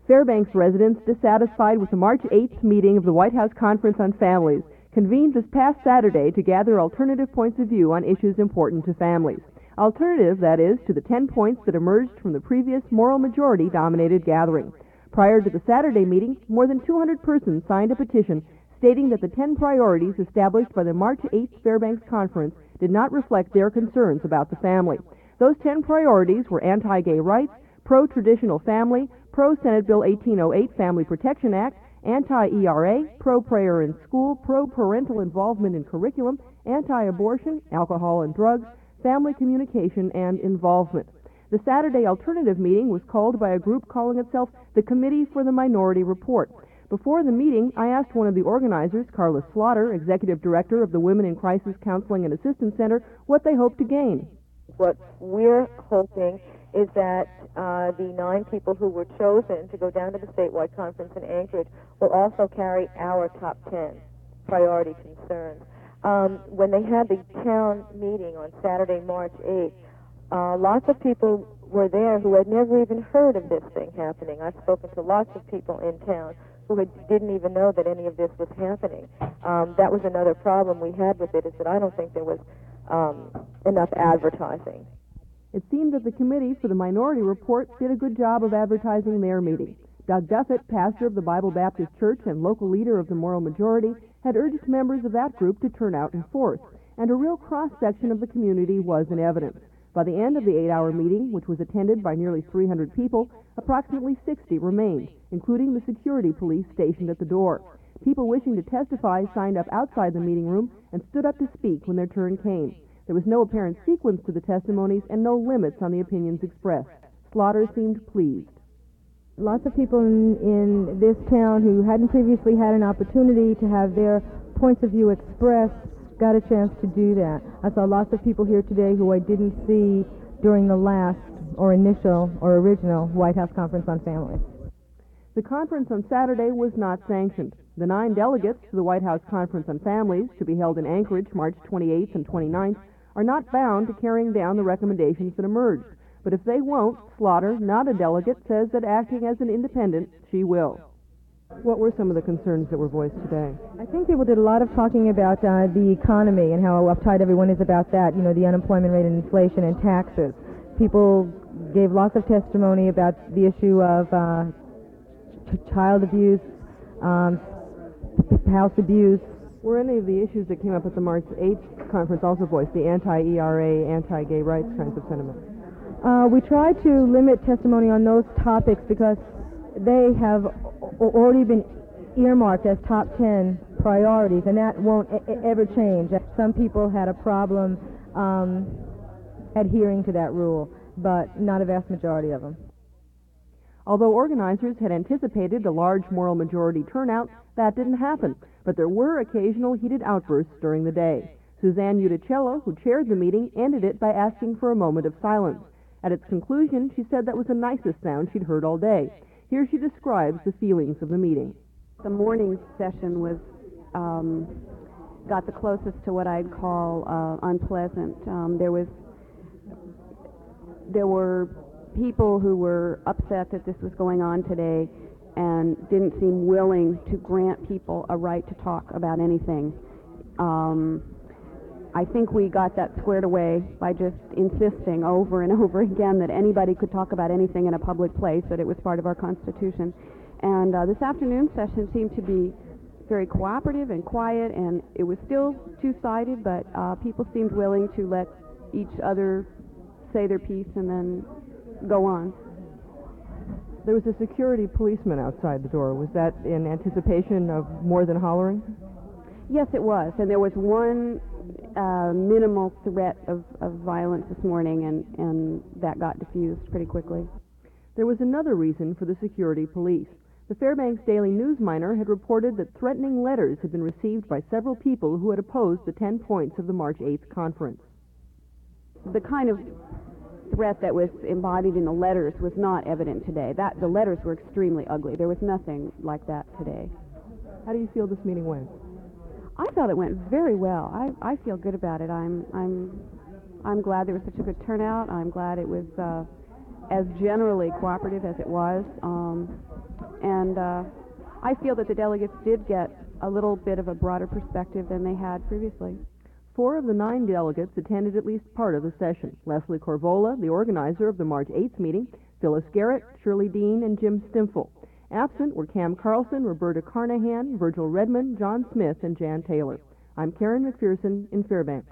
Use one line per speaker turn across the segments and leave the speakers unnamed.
Fairbanks residents dissatisfied with the March 8th meeting of the White House Conference on Families convened this past Saturday to gather alternative points of view on issues important to families. Alternative, that is, to the 10 points that emerged from the previous moral majority-dominated gathering. Prior to the Saturday meeting, more than 200 persons signed a petition stating that the 10 priorities established by the March 8th Fairbanks Conference did not reflect their concerns about the family. Those 10 priorities were anti-gay rights, pro-traditional family, pro-Senate Bill 1808 Family Protection Act, anti-ERA, pro-prayer in school, pro-parental involvement in curriculum, anti-abortion, alcohol and drugs, family communication, and involvement. The Saturday alternative meeting was called by a group calling itself the Committee for the Minority Report. Before the meeting, I asked one of the organizers, Carla Slaughter, Executive Director of the Women in Crisis Counseling and Assistance Center, what they hope to gain.
What we're hoping is that the 9 people who were chosen to go down to the statewide conference in Anchorage will also carry our top 10 priority concerns. When they had the town meeting on Saturday, March 8th, lots of people were there who had never even heard of this thing happening. I've spoken to lots of people in town who didn't even know that any of this was happening. That was another problem we had with it, is that I don't think there was enough advertising.
It seemed that the Committee for the Minority Report did a good job of advertising their meeting. Doug Duffett, pastor of the Bible Baptist Church and local leader of the Moral Majority, had urged members of that group to turn out in force, and a real cross-section of the community was in evidence. By the end of the 8-hour meeting, which was attended by nearly 300 people, approximately 60 remained, including the security police stationed at the door. People wishing to testify signed up outside the meeting room and stood up to speak when their turn came. There was no apparent sequence to the testimonies and no limits on the opinions expressed. Slaughter seemed pleased.
Lots of people in this town who hadn't previously had an opportunity to have their points of view expressed got a chance to do that. I saw lots of people here today who I didn't see during the last or initial or original White House Conference on Families.
The conference on Saturday was not sanctioned. The 9 delegates to the White House Conference on Families, to be held in Anchorage March 28th and 29th, are not bound to carrying down the recommendations that emerged. But if they won't, Slaughter, not a delegate, says that acting as an independent, she will. What were some of the concerns that were voiced today?
I think people did a lot of talking about the economy and how uptight everyone is about that, you know, the unemployment rate and inflation and taxes. People gave lots of testimony about the issue of child abuse, house abuse.
Were any of the issues that came up at the March 8th conference also voiced, the anti-ERA, anti-gay rights kinds of sentiments?
We try to limit testimony on those topics because they have already been earmarked as top 10 priorities, and that won't ever change. Some people had a problem adhering to that rule, but not a vast majority of them.
Although organizers had anticipated a large moral majority turnout, that didn't happen, but there were occasional heated outbursts during the day. Suzanne Uticello, who chaired the meeting, ended it by asking for a moment of silence. At its conclusion, she said that was the nicest sound she'd heard all day. Here she describes the feelings of the meeting.
The morning session was got the closest to what I'd call unpleasant. There were people who were upset that this was going on today and didn't seem willing to grant people a right to talk about anything. I think we got that squared away by just insisting over and over again that anybody could talk about anything in a public place, that it was part of our Constitution. And this afternoon session seemed to be very cooperative and quiet, and it was still two-sided, but people seemed willing to let each other say their piece and then go on.
There was a security policeman outside the door. Was that in anticipation of more than hollering?
Yes, it was, and there was one minimal threat of violence this morning, and that got diffused pretty quickly.
There was another reason for the security police. The Fairbanks Daily News Miner had reported that threatening letters had been received by several people who had opposed the 10 points of the March 8th conference.
The kind of threat that was embodied in the letters was not evident today. The letters were extremely ugly. There was nothing like that today.
How do you feel this meeting went?
I felt it went very well. I feel good about it. I'm glad there was such a good turnout. I'm glad it was as generally cooperative as it was. And I feel that the delegates did get a little bit of a broader perspective than they had previously.
4 of the 9 delegates attended at least part of the session. Leslie Corvola, the organizer of the March 8th meeting, Phyllis Garrett, Shirley Dean, and Jim Stimfel. Absent were Cam Carlson, Roberta Carnahan, Virgil Redmond, John Smith, and Jan Taylor. I'm Karen McPherson in Fairbanks.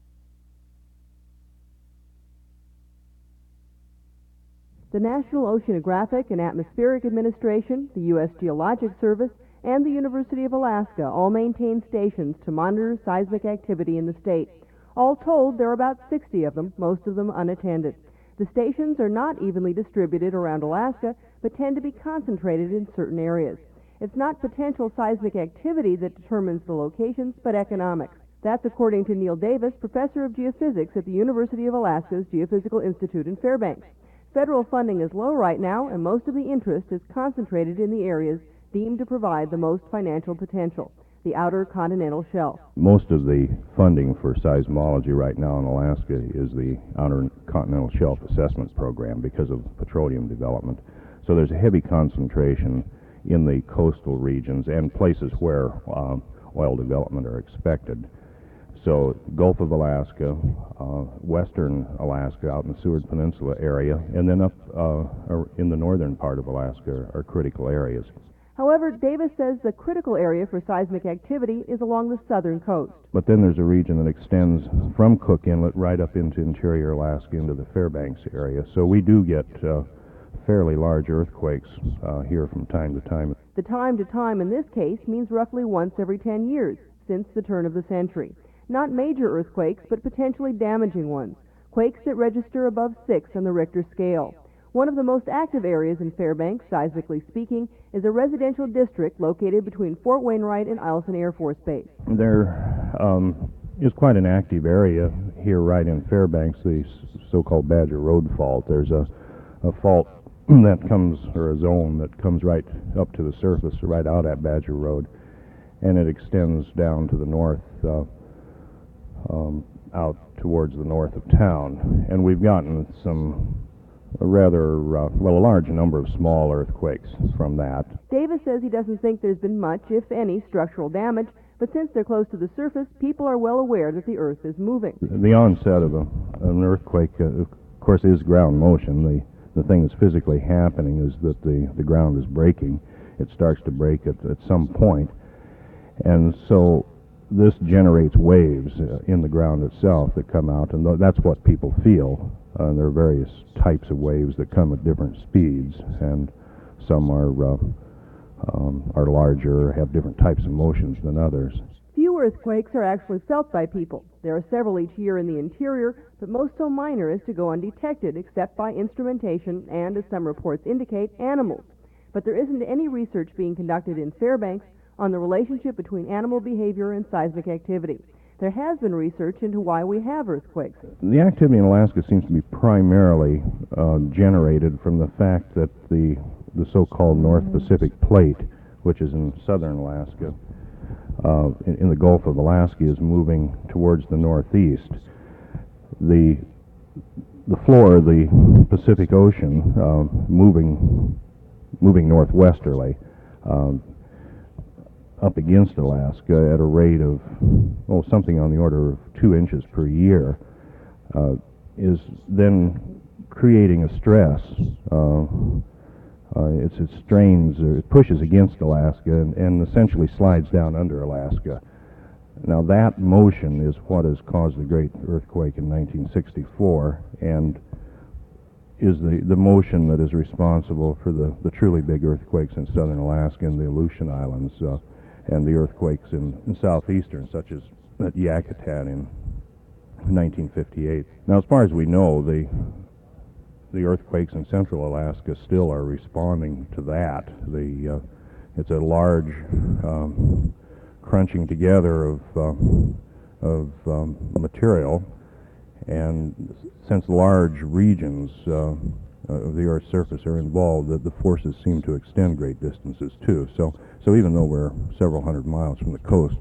The National Oceanographic and Atmospheric Administration, the U.S. Geologic Service, and the University of Alaska all maintain stations to monitor seismic activity in the state. All told, there are about 60 of them, most of them unattended. The stations are not evenly distributed around Alaska, but tend to be concentrated in certain areas. It's not potential seismic activity that determines the locations, but economics. That's according to Neil Davis, professor of geophysics at the University of Alaska's Geophysical Institute in Fairbanks. Federal funding is low right now, and most of the interest is concentrated in the areas deemed to provide the most financial potential, the outer continental shelf.
Most of the funding for seismology right now in Alaska is the Outer Continental Shelf Assessment Program because of petroleum development. So there's a heavy concentration in the coastal regions and places where oil development are expected. So Gulf of Alaska, western Alaska out in the Seward Peninsula area, and then up in the northern part of Alaska are critical areas.
However, Davis says the critical area for seismic activity is along the southern coast.
But then there's a region that extends from Cook Inlet right up into interior Alaska into the Fairbanks area. So we do get fairly large earthquakes here from time to time.
The time to time in this case means roughly once every 10 years since the turn of the century. Not major earthquakes, but potentially damaging ones. Quakes that register above 6 on the Richter scale. One of the most active areas in Fairbanks, seismically speaking, is a residential district located between Fort Wainwright and Eielson Air Force Base.
There is quite an active area here right in Fairbanks, the so-called Badger Road Fault. There's a fault that comes, or a zone that comes right up to the surface, right out at Badger Road, and it extends down to the north, out towards the north of town. And we've gotten some a large number of small earthquakes from that.
Davis says he doesn't think there's been much, if any, structural damage, but since they're close to the surface, people are well aware that the Earth is moving.
The onset of an earthquake, of course, is ground motion. The thing that's physically happening is that the ground is breaking. It starts to break at some point, and so this generates waves in the ground itself that come out, and that's what people feel. There are various types of waves that come at different speeds, and some are larger, have different types of motions than others.
Few earthquakes are actually felt by people. There are several each year in the interior, but most so minor as to go undetected except by instrumentation and, as some reports indicate, animals. But there isn't any research being conducted in Fairbanks on the relationship between animal behavior and seismic activity. There has been research into why we have earthquakes.
The activity in Alaska seems to be primarily generated from the fact that the so-called North Pacific Plate, which is in southern Alaska, in the Gulf of Alaska, is moving towards the northeast. The floor of the Pacific Ocean moving northwesterly up against Alaska at a rate of something on the order of 2 inches per year, is then creating a stress. It strains, or it pushes against Alaska and essentially slides down under Alaska. Now that motion is what has caused the great earthquake in 1964 and is the motion that is responsible for the truly big earthquakes in southern Alaska and the Aleutian Islands, and the earthquakes in southeastern, such as at Yakutat in 1958. Now, as far as we know, the earthquakes in central Alaska still are responding to that. It's a large crunching together of material, and since large regions of the Earth's surface are involved, the forces seem to extend great distances too. So even though we're several hundred miles from the coast,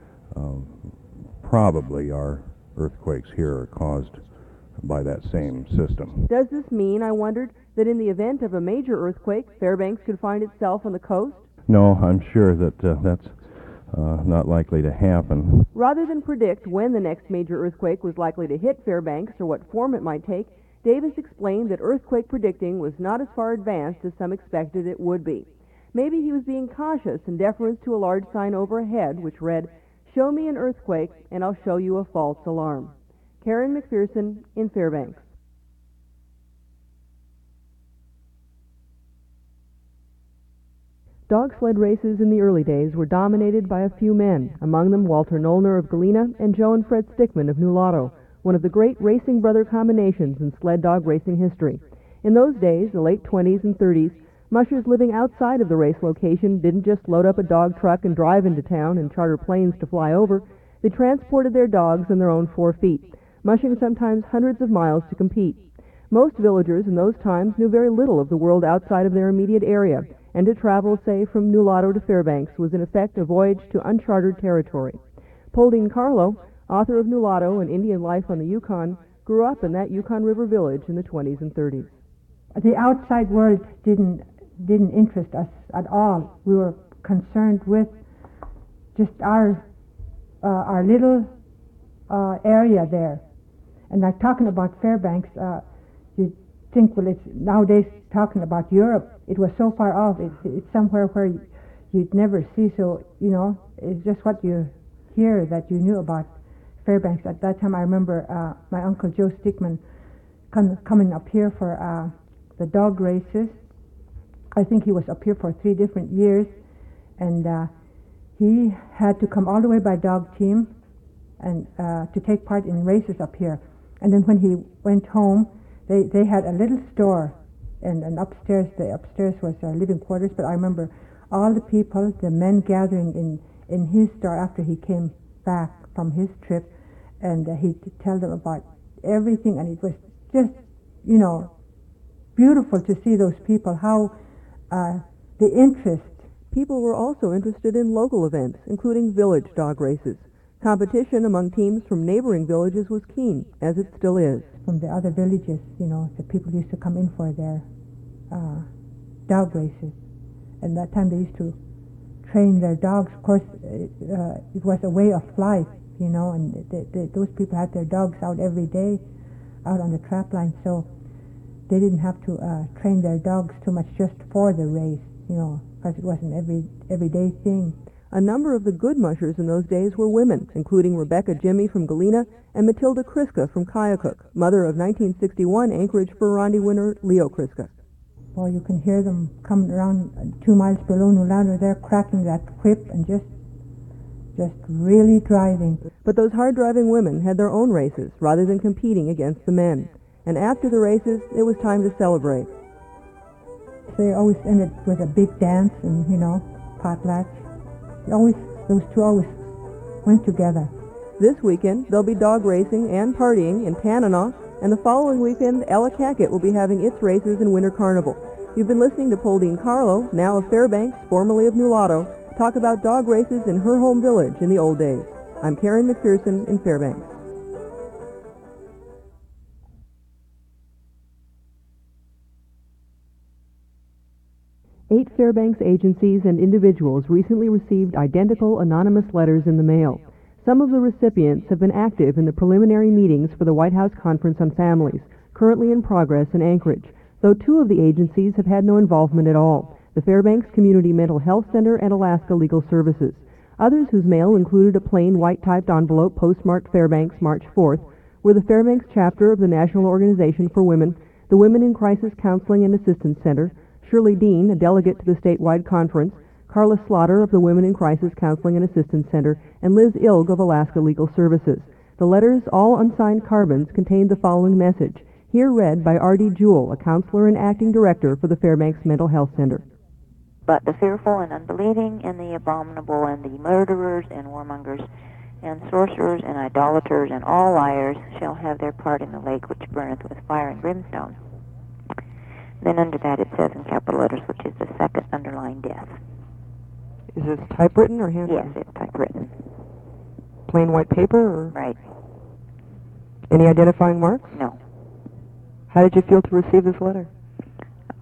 probably our earthquakes here are caused by that same system.
Does this mean, I wondered, that in the event of a major earthquake, Fairbanks could find itself on the coast?
No, I'm sure that that's not likely to happen.
Rather than predict when the next major earthquake was likely to hit Fairbanks or what form it might take, Davis explained that earthquake predicting was not as far advanced as some expected it would be. Maybe he was being cautious in deference to a large sign overhead which read, "Show me an earthquake and I'll show you a false alarm." Karen McPherson in Fairbanks. Dog sled races in the early days were dominated by a few men, among them Walter Nollner of Galena and Joe and Fred Stickman of Nulato, one of the great racing brother combinations in sled dog racing history. In those days, the late 20s and 30s, mushers living outside of the race location didn't just load up a dog truck and drive into town and charter planes to fly over. They transported their dogs on their own 4 feet, mushing sometimes hundreds of miles to compete. Most villagers in those times knew very little of the world outside of their immediate area, and to travel, say, from Nulato to Fairbanks was in effect a voyage to uncharted territory. Pauldine Carlo, author of Nulato and Indian Life on the Yukon, grew up in that Yukon River village in the 20s and 30s.
The outside world didn't interest us at all. We were concerned with just our little area there. And like talking about Fairbanks, you think, well, it's nowadays talking about Europe. It was so far off. It's somewhere where you'd never see. So, you know, it's just what you hear that you knew about Fairbanks. At that time, I remember my uncle Joe Stickman coming up here for the dog races. I think he was up here for 3 different years, and he had to come all the way by dog team and to take part in races up here. And then when he went home, they had a little store, and upstairs, the upstairs was our living quarters. But I remember all the people, the men gathering in his store after he came back from his trip, and he'd tell them about everything, and it was just, you know, beautiful to see those people, how the interest.
People were also interested in local events, including village dog races. Competition among teams from neighboring villages was keen, as it still is.
From the other villages, you know, the people used to come in for their dog races. And that time they used to train their dogs. Of course, it was a way of life, you know, and those people had their dogs out every day, out on the trap line, so they didn't have to train their dogs too much just for the race, you know, because it wasn't everyday thing.
A number of the good mushers in those days were women, including Rebecca Jimmy from Galena and Matilda Kriska from Kyaukuk, mother of 1961 Anchorage Burundi winner Leo Kriska.
Well, you can hear them coming around 2 miles below Nulato. They're cracking that whip and just really driving.
But those hard-driving women had their own races rather than competing against the men. And after the races, it was time to celebrate.
They always ended with a big dance and, you know, potlatch. Those two always went together.
This weekend, they'll be dog racing and partying in Tanana, and the following weekend, Ella Cackett will be having its races in Winter Carnival. You've been listening to Pauldine Carlo, now of Fairbanks, formerly of Nulato, talk about dog races in her home village in the old days. I'm Karen McPherson in Fairbanks. Eight Fairbanks agencies and individuals recently received identical anonymous letters in the mail. Some of the recipients have been active in the preliminary meetings for the White House Conference on Families, currently in progress in Anchorage, though 2 of the agencies have had no involvement at all, the Fairbanks Community Mental Health Center and Alaska Legal Services. Others whose mail included a plain white-typed envelope postmarked Fairbanks March 4th were the Fairbanks chapter of the National Organization for Women, the Women in Crisis Counseling and Assistance Center, Shirley Dean, a delegate to the statewide conference, Carla Slaughter of the Women in Crisis Counseling and Assistance Center, and Liz Ilg of Alaska Legal Services. The letters, all unsigned carbons, contained the following message, here read by R.D. Jewell, a counselor and acting director for the Fairbanks Mental Health Center.
But the fearful and unbelieving and the abominable and the murderers and warmongers and sorcerers and idolaters and all liars shall have their part in the lake which burneth with fire and brimstone. Then under that it says in capital letters, which is the second underlying death.
Is this typewritten or handwritten?
Yes, it's typewritten.
Plain white paper or
Right.
any identifying marks?
No.
How did you feel to receive this letter?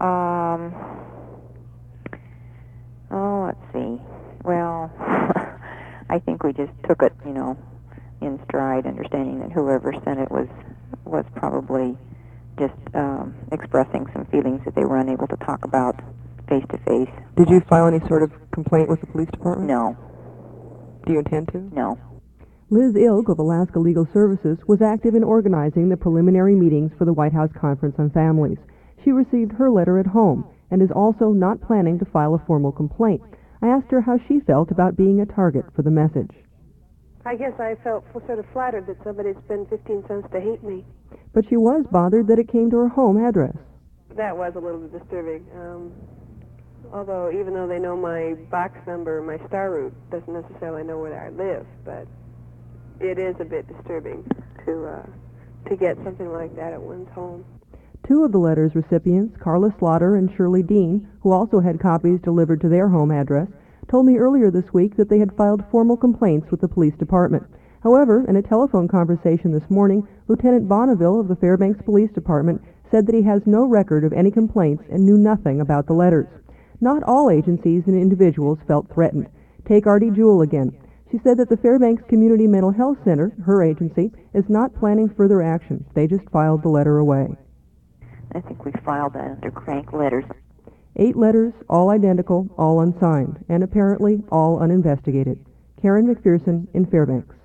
Oh, let's see. Well, I think we just took it, in stride, understanding that whoever sent it was probably just expressing some feelings that they were unable to talk about face to face.
Did you file any sort of complaint with the police department?
No.
Do you intend to?
No.
Liz Ilg of Alaska Legal Services was active in organizing the preliminary meetings for the White House Conference on Families. She received her letter at home and is also not planning to file a formal complaint. I asked her how she felt about being a target for the message.
I guess I felt sort of flattered that somebody spent 15 cents to hate me.
But she was bothered that it came to her home address.
That was a little bit disturbing. Although, even though they know my box number, my star route doesn't necessarily know where I live, but it is a bit disturbing to get something like that at one's home.
Two of the letter's recipients, Carla Slaughter and Shirley Dean, who also had copies delivered to their home address, told me earlier this week that they had filed formal complaints with the police department. However, in a telephone conversation this morning, Lieutenant Bonneville of the Fairbanks Police Department said that he has no record of any complaints and knew nothing about the letters. Not all agencies and individuals felt threatened. Take Artie Jewell again. She said that the Fairbanks Community Mental Health Center, her agency, is not planning further action. They just filed the letter away.
I think we filed that under crank letters.
8 letters, all identical, all unsigned, and apparently all uninvestigated. Karen McPherson in Fairbanks.